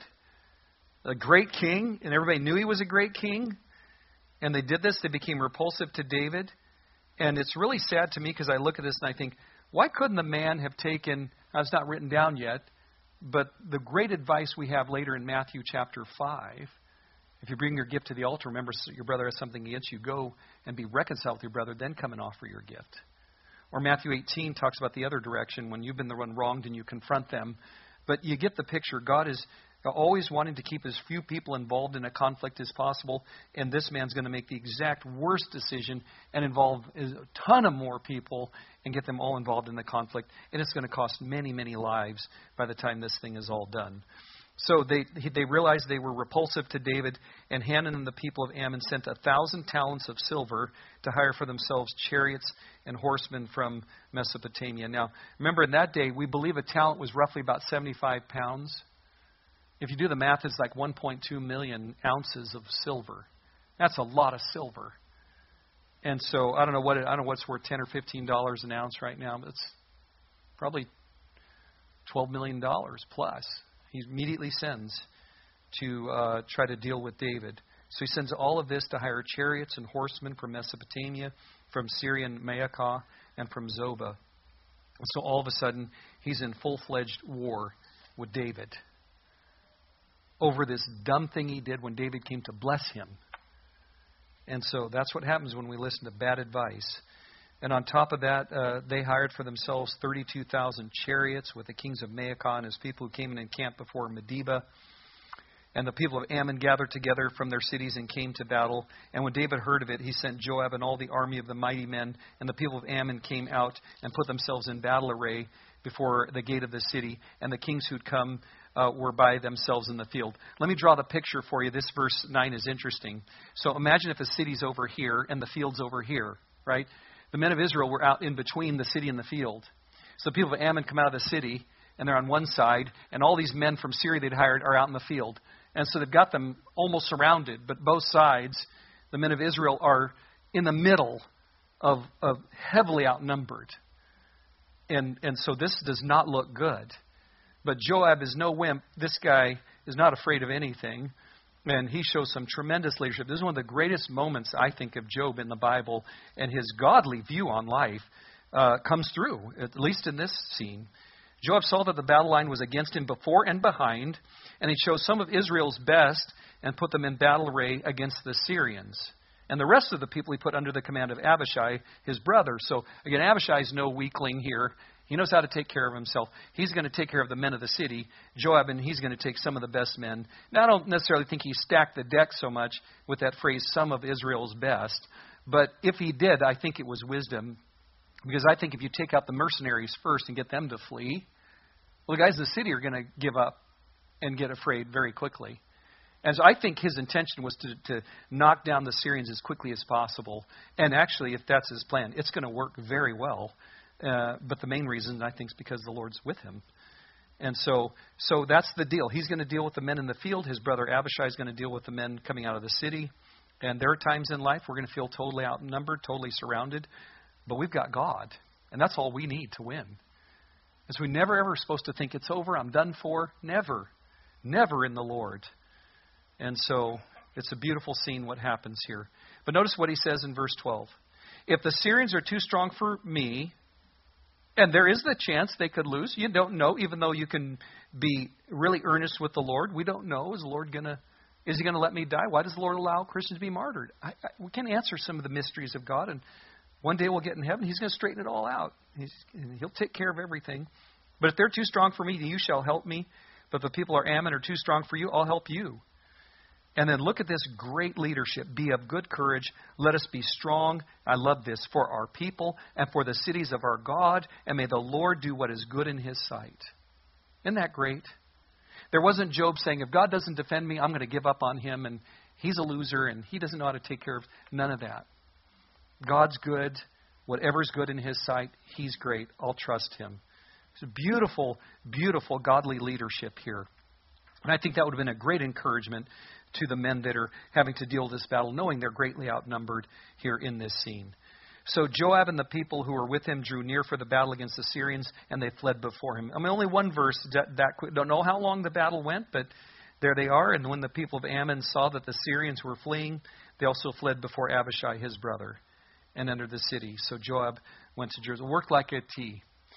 A great king, and everybody knew he was a great king. And they did this, they became repulsive to David. And it's really sad to me because I look at this and I think, why couldn't the man have taken, now it's not written down yet, but the great advice we have later in Matthew chapter five, if you bring your gift to the altar, remember your brother has something against you, go and be reconciled with your brother, then come and offer your gift. Or Matthew eighteen talks about the other direction, when you've been the one wronged and you confront them. But you get the picture. God is always wanting to keep as few people involved in a conflict as possible, and this man's going to make the exact worst decision and involve a ton of more people and get them all involved in the conflict. And it's going to cost many, many lives by the time this thing is all done. So they they realized they were repulsive to David, and Hanun and the people of Ammon sent a thousand talents of silver to hire for themselves chariots and horsemen from Mesopotamia. Now, remember, in that day, we believe a talent was roughly about seventy-five pounds. If you do the math, it's like one point two million ounces of silver. That's a lot of silver. And so I don't know what it, I don't know what's worth ten or fifteen dollars an ounce right now, but it's probably twelve million dollars plus. He immediately sends to uh, try to deal with David. So he sends all of this to hire chariots and horsemen from Mesopotamia, from Syrian Maacah, and from Zobah. And so all of a sudden, he's in full-fledged war with David over this dumb thing he did when David came to bless him. And so that's what happens when we listen to bad advice. And on top of that, uh, they hired for themselves thirty-two thousand chariots with the kings of Maacah and his people who came in and camped before Medeba. And the people of Ammon gathered together from their cities and came to battle. And when David heard of it, he sent Joab and all the army of the mighty men. And the people of Ammon came out and put themselves in battle array before the gate of the city. And the kings who'd come uh, were by themselves in the field. Let me draw the picture for you. This verse nine is interesting. So imagine if the city's over here and the field's over here, right? The men of Israel were out in between the city and the field. So the people of Ammon come out of the city, and they're on one side, and all these men from Syria they'd hired are out in the field. And so they've got them almost surrounded, but both sides, the men of Israel are in the middle of, of heavily outnumbered. And, and so this does not look good. But Joab is no wimp. This guy is not afraid of anything. And he shows some tremendous leadership. This is one of the greatest moments, I think, of Job in the Bible. And his godly view on life uh, comes through, at least in this scene. Joab saw that the battle line was against him before and behind. And he chose some of Israel's best and put them in battle array against the Syrians. And the rest of the people he put under the command of Abishai, his brother. So, again, Abishai's no weakling here. He knows how to take care of himself. He's going to take care of the men of the city. Joab, and he's going to take some of the best men. Now, I don't necessarily think he stacked the deck so much with that phrase, some of Israel's best. But if he did, I think it was wisdom. Because I think if you take out the mercenaries first and get them to flee, well, the guys in the city are going to give up and get afraid very quickly. And so I think his intention was to, to knock down the Syrians as quickly as possible. And actually, if that's his plan, it's going to work very well. Uh, but the main reason, I think, is because the Lord's with him. And so so that's the deal. He's going to deal with the men in the field. His brother Abishai is going to deal with the men coming out of the city. And there are times in life we're going to feel totally outnumbered, totally surrounded. But we've got God. And that's all we need to win. As we never, ever supposed to think it's over, I'm done for. Never. Never in the Lord. And so it's a beautiful scene what happens here. But notice what he says in verse twelve. If the Syrians are too strong for me, and there is the chance they could lose. You don't know, even though you can be really earnest with the Lord. We don't know. Is the Lord going to, is he going to let me die? Why does the Lord allow Christians to be martyred? I, I, we can answer some of the mysteries of God, and one day we'll get in heaven. He's going to straighten it all out. He's, he'll take care of everything. But if they're too strong for me, you shall help me. But if the people are Ammon are too strong for you, I'll help you. And then look at this great leadership. Be of good courage. Let us be strong. I love this. For our people and for the cities of our God. And may the Lord do what is good in his sight. Isn't that great? There wasn't Job saying, if God doesn't defend me, I'm going to give up on him. And he's a loser and he doesn't know how to take care of none of that. God's good. Whatever's good in his sight, he's great. I'll trust him. It's a beautiful, beautiful godly leadership here. And I think that would have been a great encouragement to the men that are having to deal with this battle, knowing they're greatly outnumbered here in this scene. So Joab and the people who were with him drew near for the battle against the Syrians, and they fled before him. I mean, only one verse that, that quick. Don't know how long the battle went, but there they are. And when the people of Ammon saw that the Syrians were fleeing, they also fled before Abishai, his brother, and entered the city. So Joab went to Jerusalem. Worked like a T.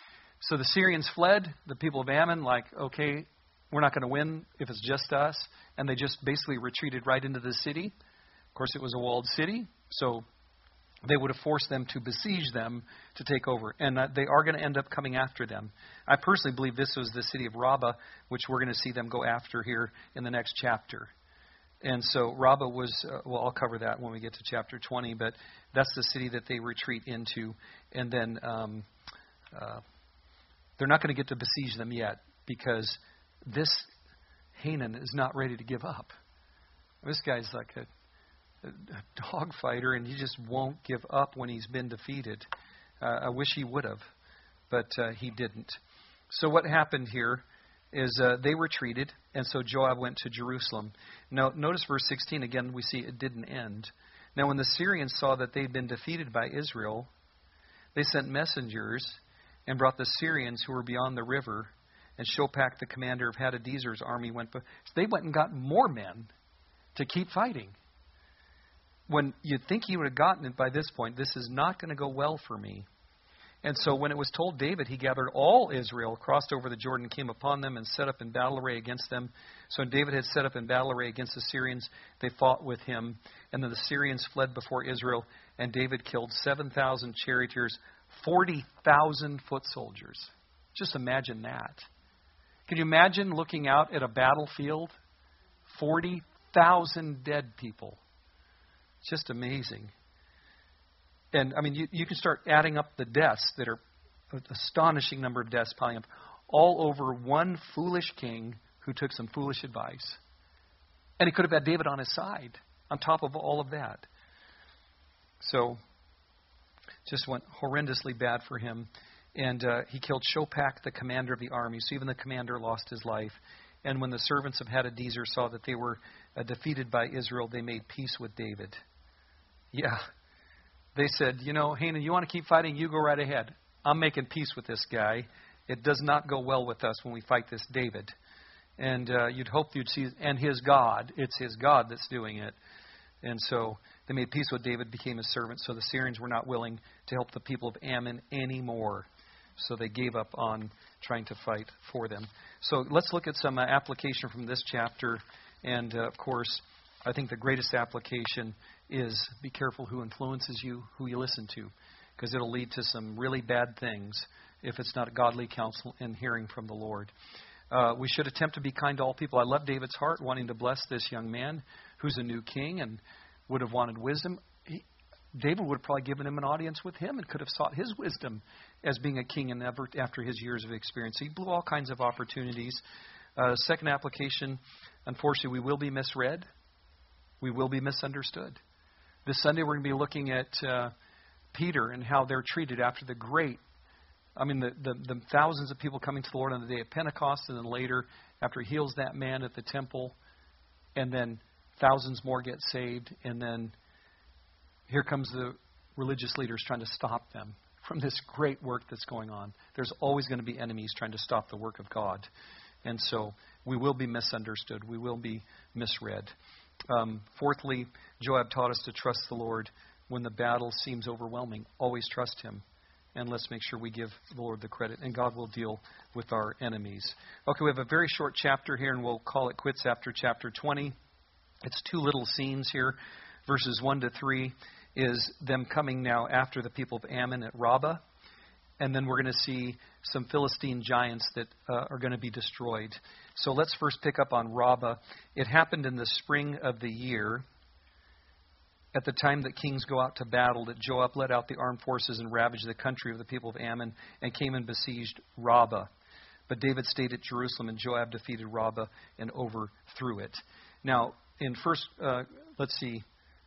So the Syrians fled. The people of Ammon, like, okay, we're not going to win if it's just us. And they just basically retreated right into the city. Of course, it was a walled city. So they would have forced them to besiege them to take over. And uh, they are going to end up coming after them. I personally believe this was the city of Rabbah, which we're going to see them go after here in the next chapter. And so Rabbah was, uh, well, I'll cover that when we get to chapter twenty. But that's the city that they retreat into. And then um, uh, they're not going to get to besiege them yet because this Hanan is not ready to give up. This guy's like a, a dog fighter, and he just won't give up when he's been defeated. Uh, I wish he would have, but uh, he didn't. So what happened here is uh, they retreated, and so Joab went to Jerusalem. Now, notice verse sixteen again, we see it didn't end. Now, when the Syrians saw that they'd been defeated by Israel, they sent messengers and brought the Syrians who were beyond the river, and Shobach, the commander of Hadadezer's army, went. So they went and got more men to keep fighting. When you'd think he would have gotten it by this point, this is not going to go well for me. And so when it was told David, he gathered all Israel, crossed over the Jordan, came upon them, and set up in battle array against them. So when David had set up in battle array against the Syrians, they fought with him. And then the Syrians fled before Israel, and David killed seven thousand charioteers, forty thousand foot soldiers. Just imagine that. Can you imagine looking out at a battlefield? forty thousand dead people. It's just amazing. And, I mean, you, you can start adding up the deaths that are an astonishing number of deaths piling up, all over one foolish king who took some foolish advice. And he could have had David on his side on top of all of that. So, just went horrendously bad for him. And uh, he killed Shobach, the commander of the army. So even the commander lost his life. And when the servants of Hadadezer saw that they were uh, defeated by Israel, they made peace with David. Yeah. They said, you know, Hanan, you want to keep fighting? You go right ahead. I'm making peace with this guy. It does not go well with us when we fight this David. And uh, you'd hope you'd see, and his God, it's his God that's doing it. And so they made peace with David, became his servant. So the Syrians were not willing to help the people of Ammon anymore. So they gave up on trying to fight for them. So let's look at some uh, application from this chapter. And, uh, of course, I think the greatest application is be careful who influences you, who you listen to, because it'll lead to some really bad things if it's not godly counsel and hearing from the Lord. Uh, we should attempt to be kind to all people. I love David's heart, wanting to bless this young man who's a new king and would have wanted wisdom. He, David would have probably given him an audience with him and could have sought his wisdom as being a king and ever, after his years of experience. He blew all kinds of opportunities. Uh, second application, unfortunately, we will be misread. We will be misunderstood. This Sunday we're going to be looking at uh, Peter and how they're treated after the great, I mean, the, the, the thousands of people coming to the Lord on the day of Pentecost, and then later after he heals that man at the temple, and then thousands more get saved, and then here comes the religious leaders trying to stop them from this great work that's going on. There's always going to be enemies trying to stop the work of God. And so we will be misunderstood. We will be misread. Um, fourthly, Joab taught us to trust the Lord when the battle seems overwhelming. Always trust him. And let's make sure we give the Lord the credit. And God will deal with our enemies. Okay, we have a very short chapter here, and we'll call it quits after chapter twenty. It's two little scenes here. Verses one to three is them coming now after the people of Ammon at Rabbah. And then we're going to see some Philistine giants that uh, are going to be destroyed. So let's first pick up on Rabbah. It happened in the spring of the year, at the time that kings go out to battle, that Joab led out the armed forces and ravaged the country of the people of Ammon and came and besieged Rabbah. But David stayed at Jerusalem, and Joab defeated Rabbah and overthrew it. Now, in first, uh, let's see,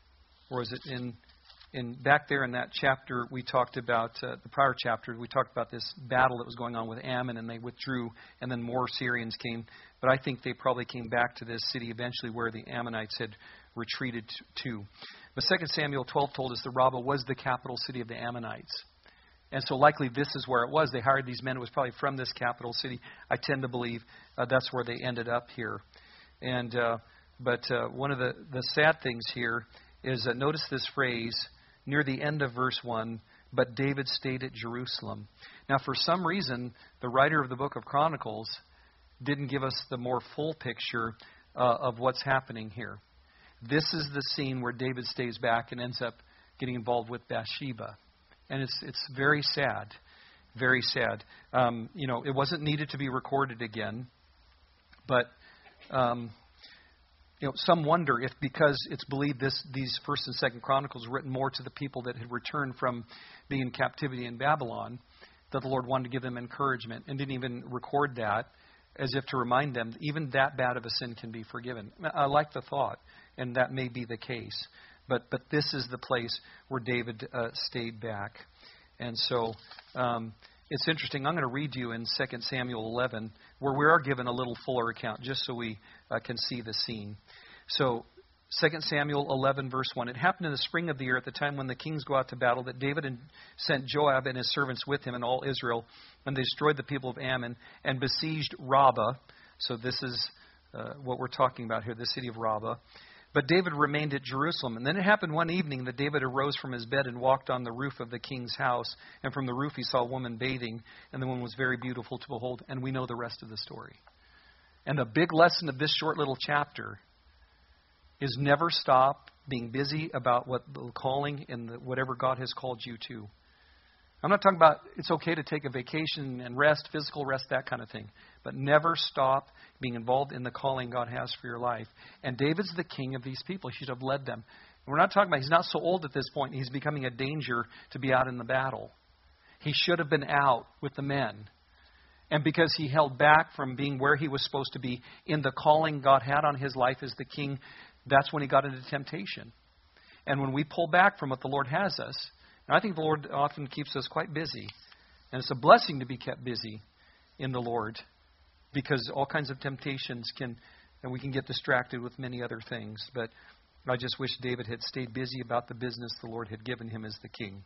or is it in... In back there in that chapter, we talked about, uh, the prior chapter, we talked about this battle that was going on with Ammon, and they withdrew, and then more Syrians came. But I think they probably came back to this city eventually where the Ammonites had retreated to. But Second Samuel twelve told us that Rabbah was the capital city of the Ammonites. And so likely this is where it was. They hired these men. It was probably from this capital city. I tend to believe uh, that's where they ended up here. And uh, But uh, one of the, the sad things here is that notice this phrase, near the end of verse one, but David stayed at Jerusalem. Now, for some reason, the writer of the book of Chronicles didn't give us the more full picture uh, of what's happening here. This is the scene where David stays back and ends up getting involved with Bathsheba. And it's it's very sad, very sad. Um, you know, it wasn't needed to be recorded again, but... Um, You know, some wonder if because it's believed this these First and Second Chronicles were written more to the people that had returned from being in captivity in Babylon, that the Lord wanted to give them encouragement and didn't even record that. as if to remind them even that bad of a sin can be forgiven. I like the thought, and that may be the case. But but this is the place where David uh, stayed back. And so um, it's interesting. I'm going to read you in Second Samuel eleven, where we are given a little fuller account, just so we uh, can see the scene. So Second Samuel eleven, verse one. It happened in the spring of the year, at the time when the kings go out to battle, that David sent Joab and his servants with him and all Israel, and they destroyed the people of Ammon and besieged Rabbah. So this is uh, what we're talking about here, the city of Rabbah. But David remained at Jerusalem. And then it happened one evening that David arose from his bed and walked on the roof of the king's house. And from the roof he saw a woman bathing, and the woman was very beautiful to behold. And we know the rest of the story. And the big lesson of this short little chapter is never stop being busy about what the calling and the, whatever God has called you to. I'm not talking about it's okay to take a vacation and rest, physical rest, that kind of thing. But never stop being involved in the calling God has for your life. And David's the king of these people. He should have led them. And we're not talking about, he's not so old at this point. He's becoming a danger to be out in the battle. He should have been out with the men. And because he held back from being where he was supposed to be in the calling God had on his life as the king, that's when he got into temptation. And when we pull back from what the Lord has us, and I think the Lord often keeps us quite busy. And it's a blessing to be kept busy in the Lord, because all kinds of temptations can, and we can get distracted with many other things. But I just wish David had stayed busy about the business the Lord had given him as the king.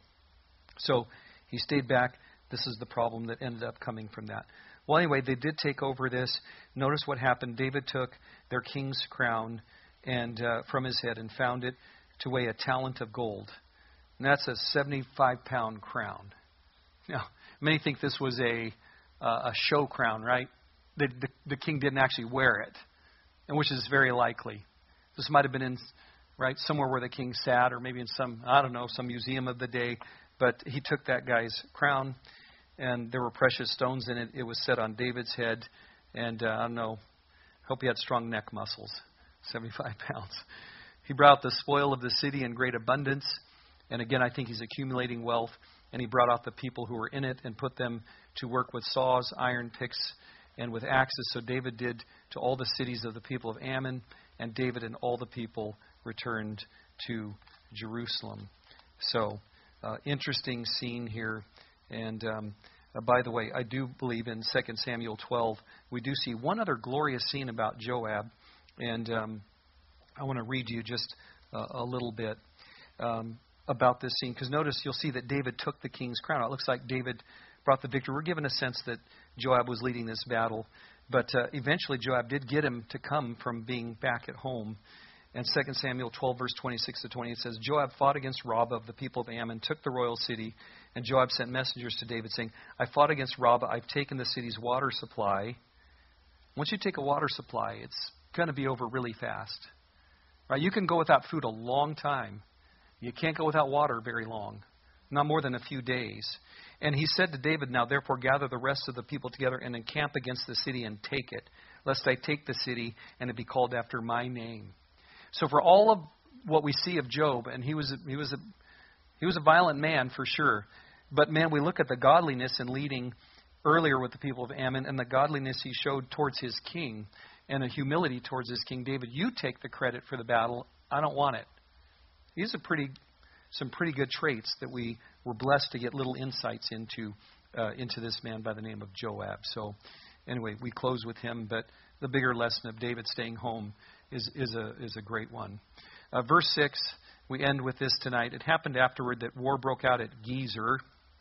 So he stayed back. This is the problem that ended up coming from that. Well, anyway, they did take over this. Notice what happened. David took their king's crown and uh, from his head and found it to weigh a talent of gold. And that's a seventy-five pound crown. Now, many think this was a uh, a show crown, right? The, the, the king didn't actually wear it, and which is very likely. This might have been in, right, somewhere where the king sat, or maybe in some, I don't know, some museum of the day. But he took that guy's crown, and there were precious stones in it. It was set on David's head, and uh, I don't know, hope he had strong neck muscles, seventy-five pounds. He brought out the spoil of the city in great abundance. And again, I think he's accumulating wealth. And he brought out the people who were in it and put them to work with saws, iron picks, and with axes. So David did to all the cities of the people of Ammon. And David and all the people returned to Jerusalem. So, uh, interesting scene here. And um, uh, by the way, I do believe in Second Samuel twelve, we do see one other glorious scene about Joab. And um, I want to read you just uh, a little bit. Um, about this scene, because notice you'll see that David took the king's crown. It looks like David brought the victory. We're given a sense that Joab was leading this battle, but uh, eventually Joab did get him to come from being back at home. And Second Samuel twelve, verse twenty-six to twenty, it says, Joab fought against Rabbah of the people of Ammon, took the royal city, and Joab sent messengers to David saying, I fought against Rabbah, I've taken the city's water supply. Once you take a water supply, it's going to be over really fast. Right? You can go without food a long time. You can't go without water very long, not more than a few days. And he said to David, now therefore gather the rest of the people together and encamp against the city and take it, lest I take the city and it be called after my name. So for all of what we see of Job, and he was a, he was a he was a violent man for sure, but man, we look at the godliness in leading earlier with the people of Ammon and the godliness he showed towards his king and the humility towards his king. David, you take the credit for the battle. I don't want it. These are pretty, some pretty good traits that we were blessed to get little insights into uh, into this man by the name of Joab. So anyway, we close with him, but the bigger lesson of David staying home is, is, a, is a great one. Uh, verse six, we end with this tonight. It happened afterward that war broke out at Gezer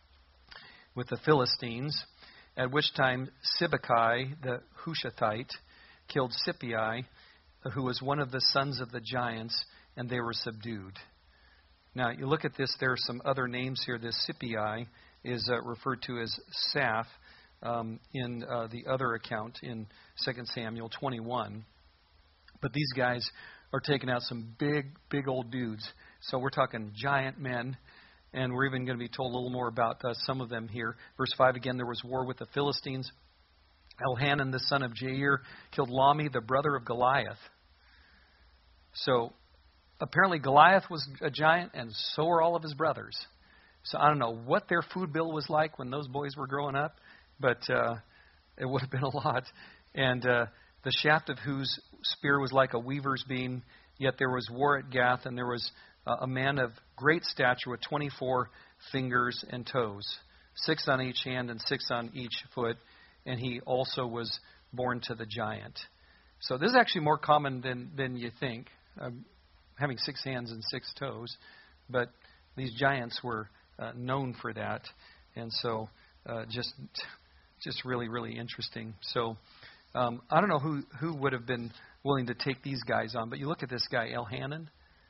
with the Philistines, at which time Sibbecai the Hushathite killed Sippai, who was one of the sons of the giants, and they were subdued. Now, you look at this, there are some other names here. This Sippai is uh, referred to as Saph um, in uh, the other account in Second Samuel twenty-one. But these guys are taking out some big, big old dudes. So we're talking giant men, and we're even going to be told a little more about uh, some of them here. Verse five, again, there was war with the Philistines. Elhanan, the son of Jair, killed Lami, the brother of Goliath. So apparently Goliath was a giant, and so were all of his brothers. So I don't know what their food bill was like when those boys were growing up, but uh, it would have been a lot. And uh, the shaft of whose spear was like a weaver's beam, yet there was war at Gath, and there was uh, a man of great stature with twenty-four fingers and toes, six on each hand and six on each foot, and he also was born to the giant. So this is actually more common than, than you think, um, having six hands and six toes, but these giants were uh, known for that, and so uh, just just really, really interesting. So um, I don't know who, who would have been willing to take these guys on, but you look at this guy, Elhanan.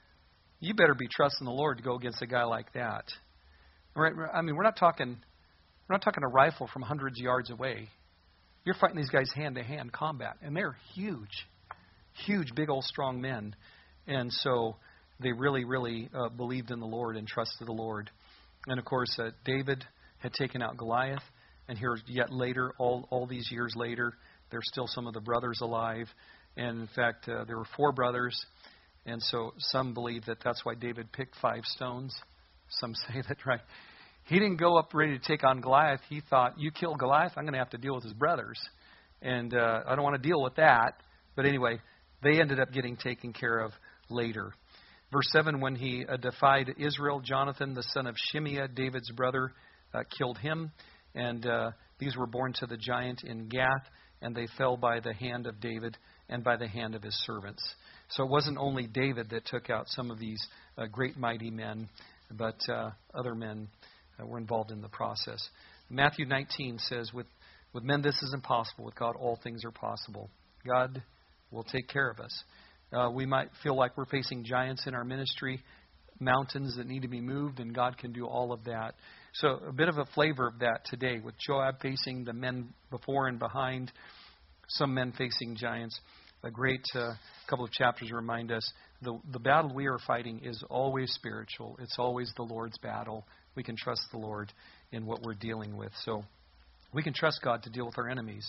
You better be trusting the Lord to go against a guy like that. Right? I mean, we're not talking we're not talking a rifle from hundreds of yards away. You're fighting these guys hand-to-hand combat, and they're huge, huge, big old strong men. And so they really, really uh, believed in the Lord and trusted the Lord. And, of course, uh, David had taken out Goliath, and here yet later, all, all these years later, there's still some of the brothers alive. And, in fact, uh, there were four brothers, and so some believe that that's why David picked five stones. Some say that, right? He didn't go up ready to take on Goliath. He thought, you kill Goliath, I'm going to have to deal with his brothers. And uh, I don't want to deal with that. But anyway, they ended up getting taken care of later. Verse seven, when he uh, defied Israel, Jonathan, the son of Shimeah, David's brother, uh, killed him. And uh, these were born to the giant in Gath, and they fell by the hand of David and by the hand of his servants. So it wasn't only David that took out some of these uh, great mighty men, but uh, other men uh, were involved in the process. Matthew nineteen says, with, with men this is impossible. With God all things are possible. God will take care of us. Uh, we might feel like we're facing giants in our ministry, mountains that need to be moved, and God can do all of that. So a bit of a flavor of that today, with Joab facing the men before and behind, some men facing giants. A great uh, couple of chapters remind us the, the battle we are fighting is always spiritual. It's always the Lord's battle. We can trust the Lord in what we're dealing with. So we can trust God to deal with our enemies.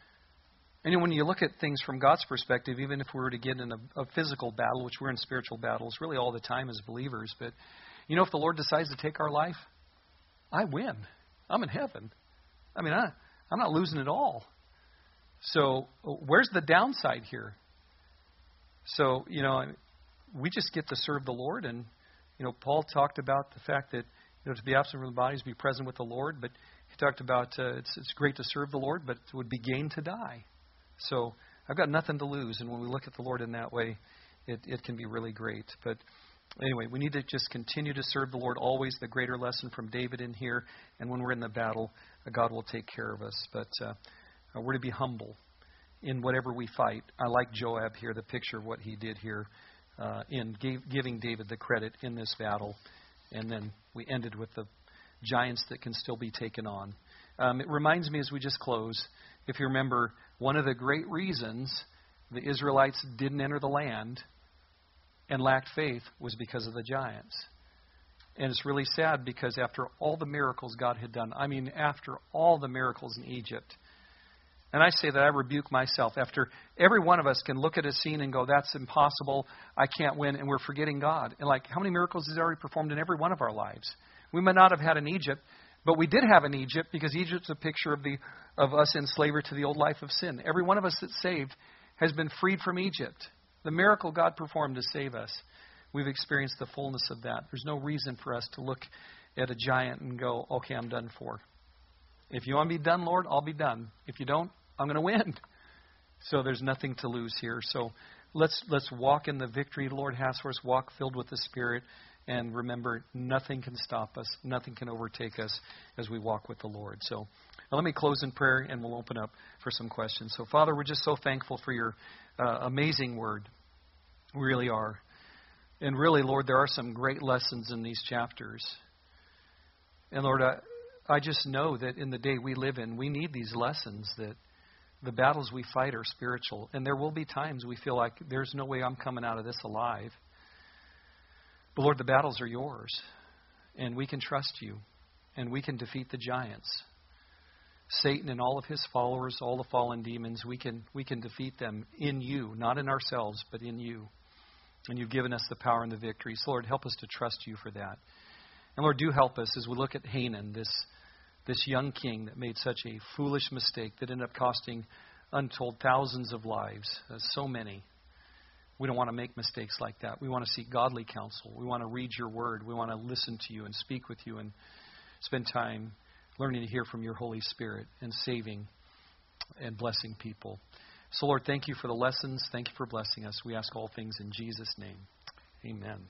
And when you look at things from God's perspective, even if we were to get in a, a physical battle, which we're in spiritual battles really all the time as believers, but you know, if the Lord decides to take our life, I win. I'm in heaven. I mean, I, I'm not losing at all. So where's the downside here? So, you know, we just get to serve the Lord. And, you know, Paul talked about the fact that, you know, to be absent from the body is to be present with the Lord. But he talked about uh, it's, it's great to serve the Lord, but it would be gain to die. So I've got nothing to lose. And when we look at the Lord in that way, it, it can be really great. But anyway, we need to just continue to serve the Lord always. The greater lesson from David in here. And when we're in the battle, uh, God will take care of us. But uh, we're to be humble in whatever we fight. I like Joab here, the picture of what he did here uh, in gave, giving David the credit in this battle. And then we ended with the giants that can still be taken on. Um, it reminds me as we just close, if you remember, one of the great reasons the Israelites didn't enter the land and lacked faith was because of the giants. And it's really sad because after all the miracles God had done, I mean, after all the miracles in Egypt, and I say that I rebuke myself. After every one of us can look at a scene and go, that's impossible, I can't win, and we're forgetting God. And like, how many miracles has He already performed in every one of our lives? We might not have had in Egypt, but we did have in Egypt because Egypt's a picture of the of us in slavery to the old life of sin. Every one of us that's saved has been freed from Egypt. The miracle God performed to save us, we've experienced the fullness of that. There's no reason for us to look at a giant and go, okay, I'm done for. If you want to be done, Lord, I'll be done. If you don't, I'm going to win. So there's nothing to lose here. So let's let's walk in the victory the Lord has for us. Walk filled with the Spirit. And remember, nothing can stop us. Nothing can overtake us as we walk with the Lord. So now let me close in prayer, and we'll open up for some questions. So, Father, we're just so thankful for your uh, amazing word. We really are. And really, Lord, there are some great lessons in these chapters. And, Lord, I, I just know that in the day we live in, we need these lessons, that the battles we fight are spiritual. And there will be times we feel like there's no way I'm coming out of this alive. But Lord, the battles are yours, and we can trust you, and we can defeat the giants. Satan and all of his followers, all the fallen demons, we can we can defeat them in you, not in ourselves, but in you. And you've given us the power and the victory. So Lord, help us to trust you for that. And Lord, do help us as we look at Hanan, this, this young king that made such a foolish mistake that ended up costing untold thousands of lives, uh, so many. We don't want to make mistakes like that. We want to seek godly counsel. We want to read your word. We want to listen to you and speak with you and spend time learning to hear from your Holy Spirit and saving and blessing people. So, Lord, thank you for the lessons. Thank you for blessing us. We ask all things in Jesus' name. Amen.